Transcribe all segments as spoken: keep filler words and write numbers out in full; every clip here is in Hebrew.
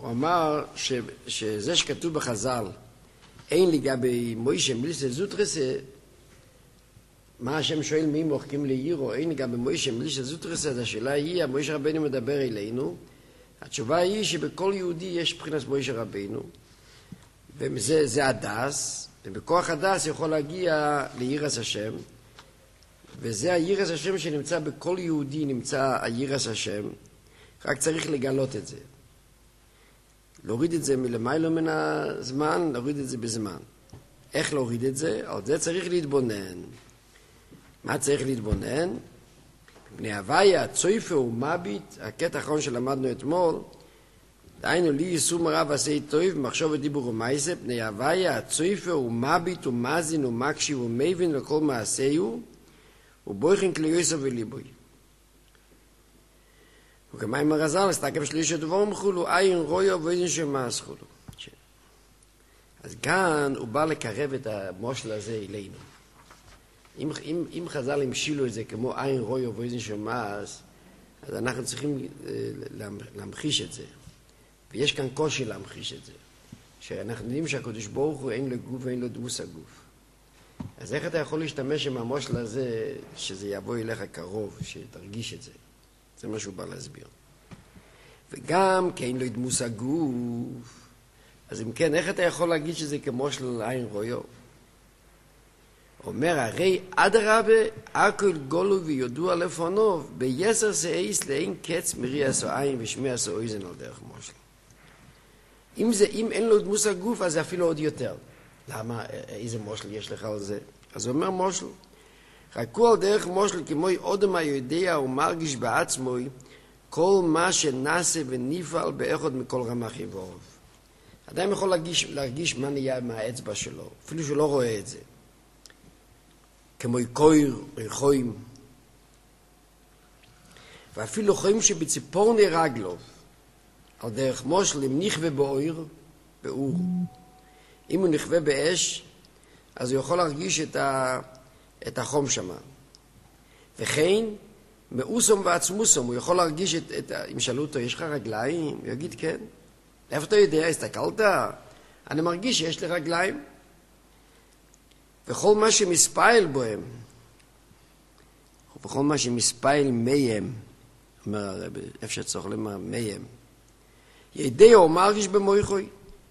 הוא אמר ש, שזה שכתוב בחז"ל, אין לגבי מוישה מליסה זוטרסה, מה השם שואל מי מוחקים לעירו, אין לגבי מוישה מליסה זוטרסה, אז השאלה היא, מוישה רבנו מדבר אלינו, התשובה היא שבכל יהודי יש מבחינת מוישה רבנו, וזה זה הדס, ובכוח הדס יכול להגיע ליראת השם, וזה היראת השם שנמצא בכל יהודי, נמצא היראת השם, רק צריך לגלות את זה. להוריד את זה מלמיילו מן הזמן, להוריד את זה בזמן. איך להוריד את זה? על זה צריך להתבונן. מה צריך להתבונן? בני הוויה, צויפה ומביט, הקטע האחרון שלמדנו אתמול, דהיינו לי יישום רב עשי טוב, מחשוב ודיבור ומייסה, בני הוויה, צויפה ומביט ומזין ומקשיב ומבין לכל מעשיהו, ובויכן כליוסו וליבוי. וכמה עם הרזל, הסתקף שלישי דבורם חולו, עין רויו ואין שמאס חולו. אז כאן הוא בא לקרב את המושל הזה אלינו. אם, אם, אם חז"ל המשילו את זה כמו עין רויו ואין שמאס, אז אנחנו צריכים להמחיש את זה. ויש כאן קושי להמחיש את זה. שאנחנו יודעים שהקדוש ברוך הוא אין לו גוף ואין לו דמוס הגוף. אז איך אתה יכול להשתמש עם המושל הזה, שזה יבוא אליך קרוב, שתרגיש את זה? זה מה שהוא בא להסביר. וגם כי אין לו דמוס הגוף, אז אם כן, איך אתה יכול להגיד שזה כמו של עין רויו? אומר, הרי אדרבה, הכל גולו ויודוע לפונוב, ביסר סעיס לאין קץ מרי עשו עין ושמי עשו אויזן על דרך מושל. אם, זה, אם אין לו דמוס הגוף, אז זה אפילו עוד יותר. למה? איזה מושל יש לך על זה? אז הוא אומר מושל. חכו על דרך מושל כמו אודם היודע ומרגיש בעצמו כל מה שנעשה ונפעל באחד מכל רמ"ח איבריו. אדם יכול להרגיש, להרגיש מה נהיה מהאצבע שלו, אפילו שהוא לא רואה את זה. כמו קויר, ריחויים. ואפילו חויים שבציפורני רגלו, על דרך מושל, אם נכווה באויר, באור. אם הוא נכווה באש, אז הוא יכול להרגיש את, ה, את החום שמה. וכן, מאוסום ועצמוסום, הוא יכול להרגיש את, את אם שאלו אותו, יש לך רגליים? הוא יגיד כן. איפה אתה יודע? הסתכלת? אני מרגיש שיש לי רגליים. וכל מה שמספייל בוהם, וכל מה שמספייל מהם, אומר הרב, איפה שצריך לומר מהם, ידע או מרגיש במויכוי.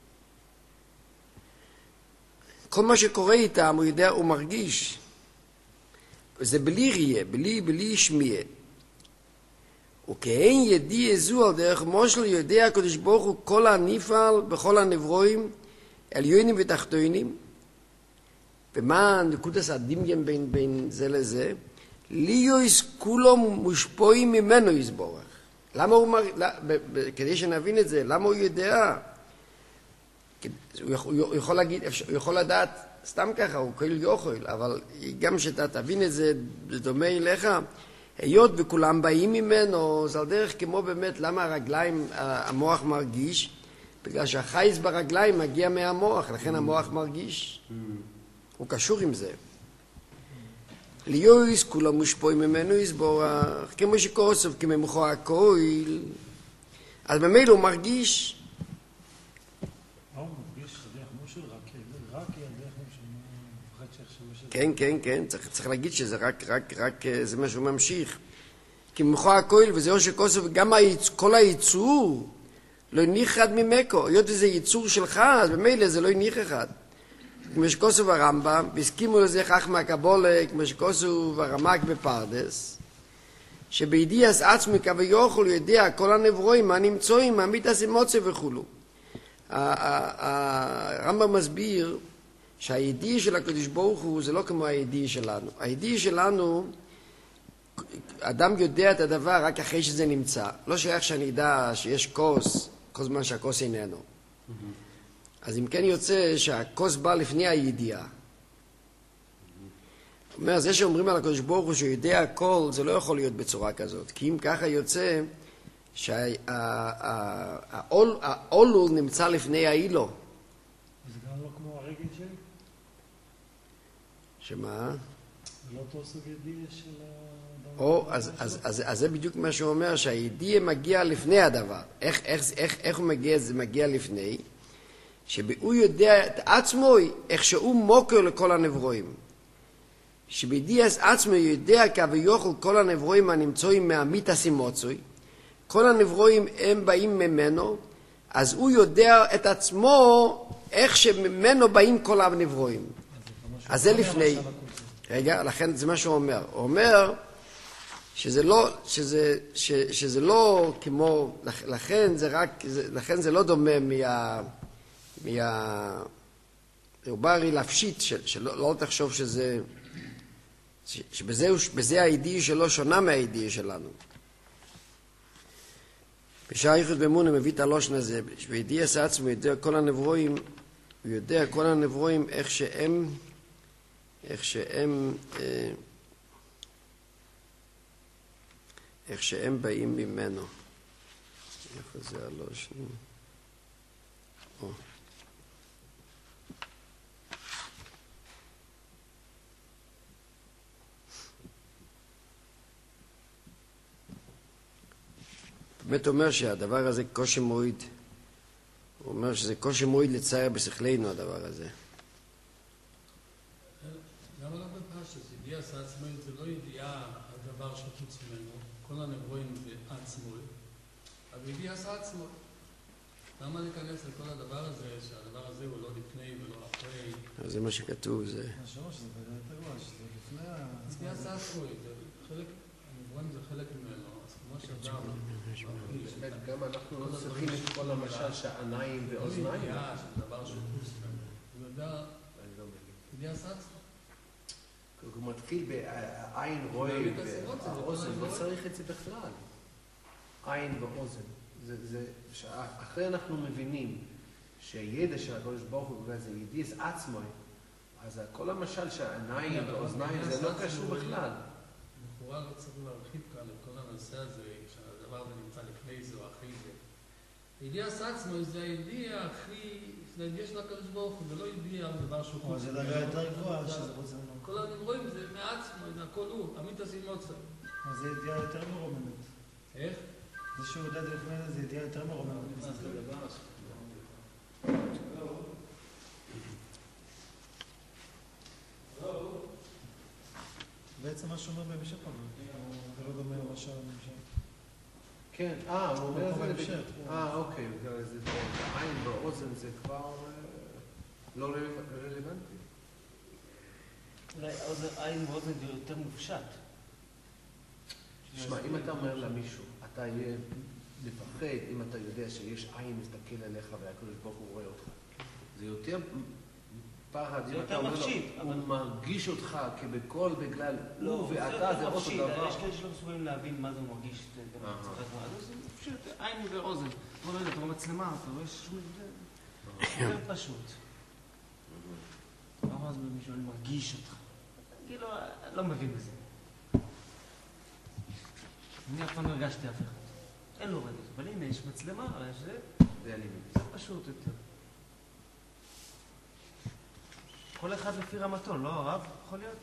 כל מה שקורה איתם, הוא יודע, הוא מרגיש. זה בלי ריה, בלי, בלי שמיע. וכאין ידיע זו על דרך מושל יודע הקדוש ברוך הוא כל הנפעל בכל הנברואים, עליונים ותחתונים. ומה נקודת הדמיון בין, בין זה לזה? ליוס כולם מושפעים ממנו יסבורך. למה הוא מר... כדי שנבין את זה, למה הוא יודע? הוא יכול, הוא יכול להגיד, הוא יכול לדעת סתם ככה, הוא כל יוכל, אבל גם שאתה תבין את זה, זה דומה אליך, היות וכולם באים ממנו, זה על דרך כמו באמת, למה הרגליים, המוח מרגיש? בגלל שהחייס ברגליים מגיע מהמוח, לכן המוח מרגיש. הוא קשור עם זה. ליוס, כולם מושפעים ממנו יסבורך, כמו שכוסף, כממחו הכל, אז במילא הוא מרגיש. כן, כן, כן, צריך, צריך להגיד שזה רק, רק, רק, זה מה שהוא ממשיך. כי ממחו הכל, וזהו שכוסף, גם היצ... כל היצור לא יניח אחד ממקו. היות וזה ייצור שלך, אז במילא זה לא יניח אחד. כמו שכוסף הרמב"ם, והסכימו לזה חכמי הקבולה, כמו שכוסף הרמ"ק בפרדס, שבידיעס עצמי כביכול יודע כל הנברואים, מה נמצאים, מה מיתס אמוציה וכולו. הרמב"ם מסביר שהידיעה של הקדוש ברוך הוא זה לא כמו הידיעה שלנו. הידיעה שלנו, אדם יודע את הדבר רק אחרי שזה נמצא. לא שייך שאני אדע שיש כוס, כל זמן שהכוס איננו. אז אם כן יוצא שהכוס בא לפני הידיעה. אומר, זה שאומרים על הקדוש ברוך הוא שהוא יודע הכל, זה לא יכול להיות בצורה כזאת. כי אם ככה יוצא שהעולול נמצא לפני האילו. זה גם לא כמו הרגל שלי? שמה? זה לא אותו סוג ידיעה של האדם או, אז, אז, אז, אז זה בדיוק מה שהוא אומר, שהידיעה מגיע לפני הדבר. איך, איך, איך, איך הוא מגיע, זה מגיע לפני? שהוא יודע את עצמו, איך שהוא מוקר לכל הנברואים. שבידיעס עצמו יודע כביכול כל הנברואים הנמצאים מהמיתס אימוצוי, כל הנברואים הם באים ממנו, אז הוא יודע את עצמו איך שממנו באים כל הנברואים. אז זה לפני. רגע, לכן זה מה שהוא אומר. הוא אומר שזה לא, שזה, ש, שזה לא כמו, לכן זה רק, לכן זה לא דומה מה, מה, הוא בא הרי להפשיט, של, שלא לא תחשוב שזה, שבזה בזה הידיעה שלו שונה מהידיעה שלנו. בשעה ייחוד באמונה מביא את הלושן הזה, בידיעה עצמו הוא יודע כל הנברואים, הוא יודע כל הנברואים איך שהם, איך שהם, איך שהם באים ממנו. איפה זה הלושן? או. באמת אומר שהדבר הזה קושי מועיד. הוא אומר שזה קושי מועיד לצייר בשכלנו הדבר הזה. למה לא בפשט? ידיעה עצמאית זה לא ידיעה הדבר שחוץ ממנו. כל הנברואים זה עצמאי. אבל ידיעה עצמאית. למה להיכנס לכל הדבר הזה, שהדבר הזה הוא לא לפני ולא אחרי? זה מה שכתוב, זה... השורש זה יותר גרוע, שזה לפני ה... ידיעה עצמאית, חלק, הנברואים זה חלק ממנו. אז כמו שאדם... גם אנחנו לא צריכים את כל המשל שעיניים ואוזניים. לא ידיעה של דבר שחוץ ממנו. הוא יודע... ידיעה עצמאית. הוא מתחיל בעין רואה והאוזן, לא צריך את זה בכלל. עין ואוזן. אחרי אנחנו מבינים שהידע של הקדוש ברוך הוא זה ידיעס עצמאי, אז כל המשל שהעיניים ואוזניים זה לא קשור בכלל. לכאורה לא צריך להרחיב כאן את כל הנושא הזה, שהדבר הזה נמצא לפני זה או אחרי זה. ידיעס עצמאי זה הידיעה הכי, זה הידיעה של הקדוש ברוך הוא, זה לא ידיעה על דבר שהוא חוץ. זה דרגה יותר גבוהה שזה רוצה לנו. כל הנברואים זה מעצמו, זה הכל הוא, אמיתא סימוצא. אז זה ידיעה יותר מרוממת. איך? זה שהוא יודע לפני זה, זה ידיעה יותר מרוממת. מה זה דבר? בעצם מה שאומר בהמשך אבל, זה לא דומה למה שאומר בהמשך. כן, אה, הוא אומר את זה, אה, אוקיי, העין באוזן זה כבר לא רלוונטי. אולי עין ואוזן זה יותר מופשט. תשמע, אם אתה אומר למישהו, אתה יהיה לפחד אם אתה יודע שיש עין מסתכל עליך והקדוש ברוך הוא רואה אותך. זה יותר פחד, אם אתה אומר לו, הוא מרגיש אותך כבכל בגלל הוא ואתה זה אותו דבר. יש כאלה שלא מסוגלים להבין מה זה הוא מרגיש. זה פשוט עין ואוזן. אתה רואה, אתה רואה מצלמה, אתה רואה שום הבדל. יותר פשוט. לא אמר זה במישהו, אני מרגיש אותך. כאילו, לא מבין בזה. אני אף פעם לא הרגשתי אף אחד. אין לו רגש, אבל הנה, יש מצלמה, יש זה. זה אני מבין. זה פשוט יותר. כל אחד לפי רמתו, לא הרב? יכול להיות?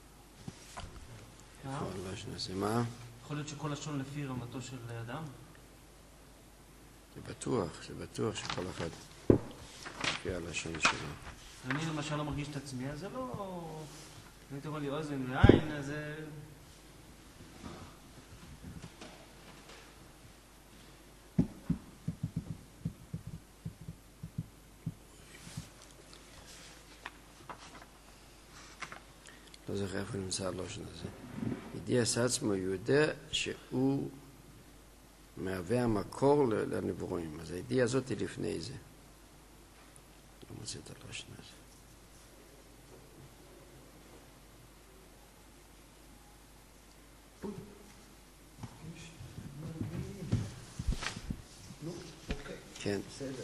מה? יכול להיות שכל לשון לפי רמתו של אדם? זה בטוח, זה בטוח שכל אחד לפי הלשון שלו. אני למשל לא מרגיש את עצמי, אז זה לא... אם אתה אומר לי אוזן ועין, אז זה... לא זוכר איפה נמצא הלושן הזה. ידיעס עצמו, הוא יודע שהוא מהווה המקור לנברואים. אז הידיעה הזאת היא לפני זה. לא מוצא את הלושן הזה. כן.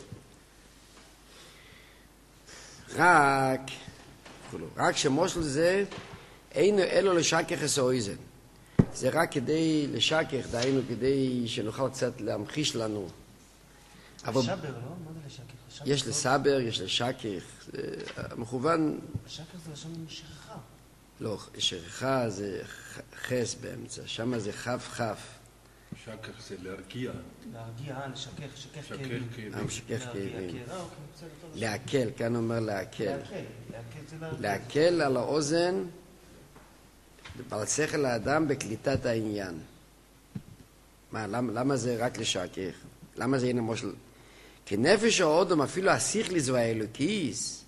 רק, רק שמושל זה אינו אלו לשכך אסאויזן. זה רק כדי לשכך, דהיינו כדי שנוכל קצת להמחיש לנו. שבר, לא? מה זה לשכך? יש לסבר, יש לשכך. מכוון... לשכך זה לשון שכחה. לא, שכחה זה חס באמצע, שם זה חף חף. שקר זה להרגיע. להרגיע, לשכך, לשכך לשכך כאבים. כאבים. אה, משכך להרגיע, כאבים. כן, אה, אוקיי, בסדר, טוב. להקל, כאן אומר להקל. להקל, להקל זה להרגיע. להקל על האוזן, על שכל האדם בקליטת העניין. מה, למה, למה זה רק לשכך? למה זה אין מושל? כי נפש האודום, אפילו השכליס והאלוקיס,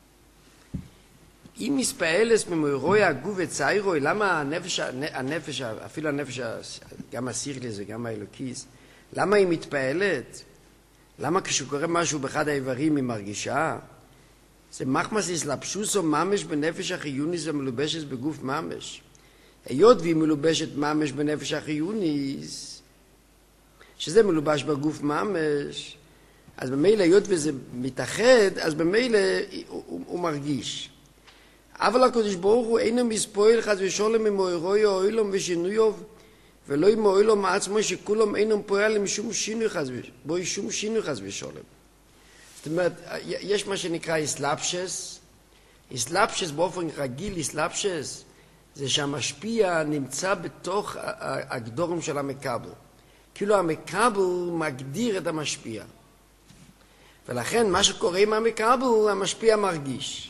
אם מספעלס ממוירוי הגוף וציירוי, למה הנפש, הנפש, אפילו הנפש, גם השכליס וגם האלוקיס, למה היא מתפעלת? למה כשקורה משהו באחד האיברים היא מרגישה? זה מחמס הסלבשוסו ממש בנפש החיוניס המלובשת בגוף ממש. היות והיא מלובשת ממש בנפש החיוניס, שזה מלובש בגוף ממש, אז במילא, היות וזה מתאחד, אז במילא הוא, הוא, הוא מרגיש. אבל הקדוש ברוך הוא אינו מספויל חס ושולם ממוירוי או אילום ושינויו, ולא עם אילום מעצמו שכולם אינו פועל עם שום שינוי חס ושולם, בו שום שינוי חס ושולם. זאת אומרת, יש מה שנקרא איסלאפשס. איסלאפשס באופן רגיל, איסלאפשס, זה שהמשפיע נמצא בתוך הגדורים של המקבל. כאילו המקבל מגדיר את המשפיע. ולכן מה שקורה עם המקבל, המשפיע מרגיש.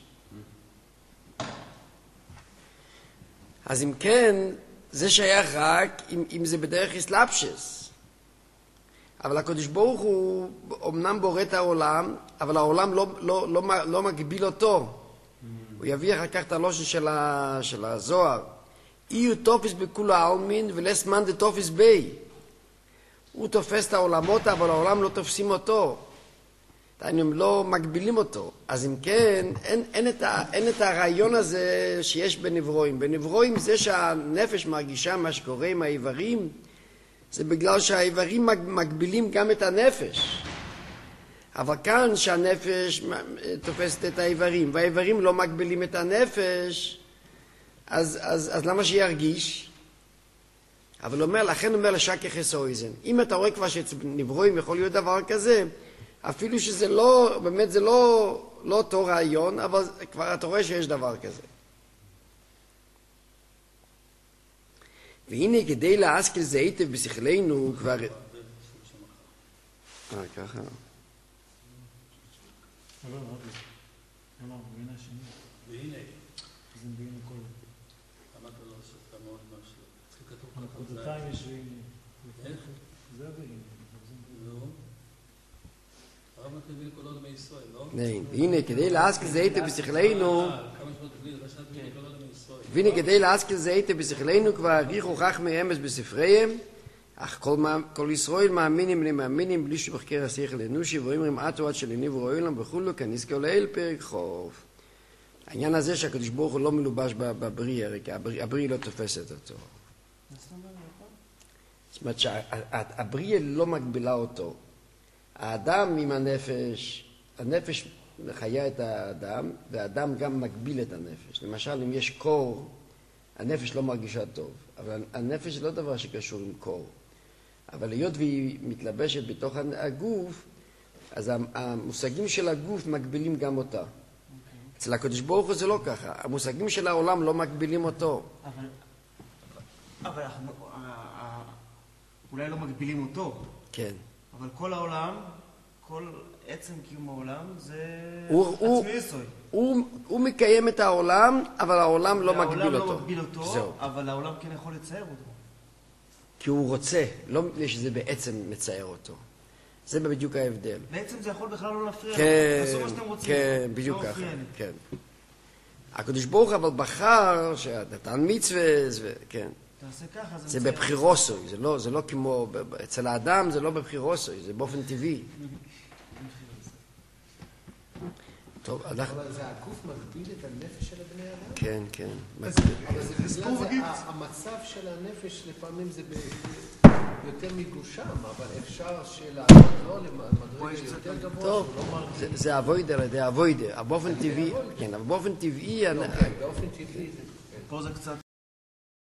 אז אם כן, זה שייך רק אם, אם זה בדרך איסלאפשס. אבל הקדוש ברוך הוא אמנם בורא את העולם, אבל העולם לא, לא, לא, לא מגביל אותו. הוא יביא אחר כך את הלושן של, ה, של הזוהר. אי תופס בכולו העלמין ולס מן דה תופס בי. הוא תופס את העולמות, אבל העולם לא תופסים אותו. הם לא מגבילים אותו. אז אם כן, אין, אין, את ה, אין את הרעיון הזה שיש בנברואים. בנברואים זה שהנפש מרגישה מה שקורה עם האיברים, זה בגלל שהאיברים מגבילים גם את הנפש. אבל כאן שהנפש תופסת את האיברים, והאיברים לא מגבילים את הנפש, אז, אז, אז למה שירגיש? אבל הוא אומר, לכן הוא אומר לשכך אסויזן. אם אתה רואה כבר שנברואים יכול להיות דבר כזה, אפילו שזה לא, באמת זה לא, לא אותו רעיון, אבל כבר אתה רואה שיש דבר כזה. והנה כדי להשכיל זה היטב בשכלנו כבר... אה, ככה. לא, לא, לא, והנה השני. והנה. זה והנה כל... למה אתה לא עושה את המועד משהו? צריך כתוב ככה. נקודתיים יש והנה. איך? זה והנה. לא. הרב נתן כל עוד מישראל, לא? נין, והנה כדי להשכיל זה היטב בשכלנו... כמה שמות תביא, רשת תביא כל עוד מישראל. והנה כדי להשכיל זה היטב בשכלנו כבר הריחו חכמי אמס בספריהם, אך כל, כל ישראל מאמינים למאמינים בלי שבחקר השכל אנושי ואומרים עטו עד שלניב רואים וכולו כנזכר לאל פרק חוף. העניין הזה שהקדוש ברוך הוא לא מלובש בבריא, הבריא לא תופסת אותו. זאת אומרת שהבריא לא מגבילה אותו. האדם עם הנפש, הנפש מחיה את האדם, והאדם גם מגביל את הנפש. למשל, אם יש קור, הנפש לא מרגישה טוב, אבל הנפש זה לא דבר שקשור עם קור. אבל היות והיא מתלבשת בתוך הגוף, אז המושגים של הגוף מגבילים גם אותה. אצל הקדוש ברוך הוא זה לא ככה. המושגים של העולם לא מגבילים אותו. אבל, אבל אנחנו, אולי לא מגבילים אותו. כן. אבל כל העולם, כל עצם קיום העולם, זה הוא, הוא, עצמי יסוי. הוא, הוא מקיים את העולם, אבל העולם לא מגביל אותו. העולם לא מגביל אותו, זהו. אבל העולם כן יכול לצייר אותו. כי הוא רוצה, לא מפני שזה בעצם מצייר אותו. זה בדיוק ההבדל. בעצם זה יכול בכלל לא להפריע. כן, תעשו מה שאתם רוצים. כן, בדיוק לא ככה. מפריע לי. כן. הקדוש ברוך הוא אבל בחר שנתן מצווה, כן. תעשה ככה, זה זה מצייר. בבחירוסוי, זה לא, זה לא כמו, אצל האדם זה לא בבחירוסוי, זה באופן טבעי. טוב, אנחנו... אבל זה הגוף מגביל את הנפש של הבני אדם? כן, כן. אבל זה בגלל זה, המצב של הנפש לפעמים זה יותר מגושם, אבל אפשר שלעלות לא למדרגה יותר גבוה, טוב, שהוא לא מרגיש. זה- זה אבוידר, זה אבוידר. באופן טבעי, כן, אבל באופן טבעי... באופן טבעי זה... פה זה קצת